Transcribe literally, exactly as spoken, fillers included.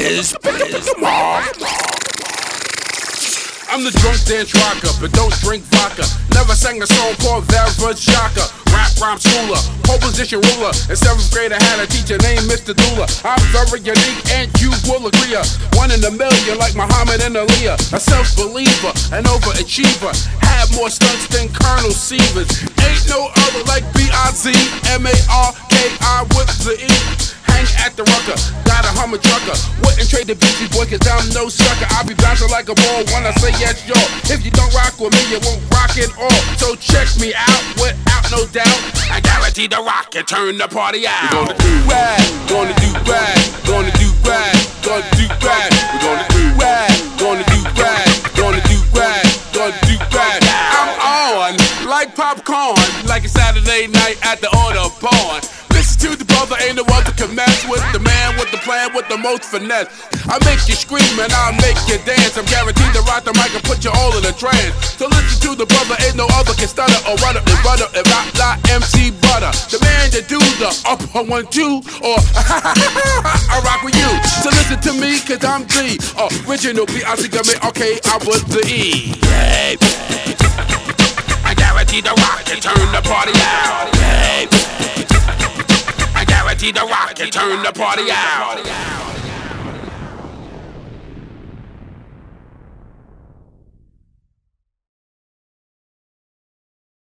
Biz, Biz, Mark. I'm the drunk dance rocker, but don't drink vodka. Never sang a song called Vera Shaka. Rap rhyme schooler, pole position ruler. In seventh grade I had a teacher named Mister Dula. I'm very unique and you will agree. One in a million like Muhammad and Aaliyah. A self-believer, an overachiever. Had more stunts than Colonel Sievers. Ain't no other like B I Z M A R K I with the E. Hang at the rucker, got a Hummer trucker. Wouldn't trade the Beastie Boy cause I'm no sucker. I be bouncing like a ball when I say yes, yo. If you don't rock with me, you won't rock it all. So check me out without no doubt. I guarantee to rock and turn the party out. We're gonna do rag, gonna do rag, gonna do rag, gonna do rag. We're gonna do rag, gonna do rag, gonna do rag, gonna do rag. I'm on like popcorn, like a Saturday night at the Autobahn. To the brother, ain't no other can mess with the man with the plan with the most finesse. I make you scream and I'll make you dance. I'm guaranteed to rock the mic and put you all in a trance. To listen to the brother, ain't no other can stutter or run up and butter and rock like M C Butter. The man that do the up on one two or I rock with you. So listen to me cause I'm the original B I C government. Okay, I was the E. Hey, I guarantee to rock and turn the party out. Hey, guarantee to rock and turn the party out.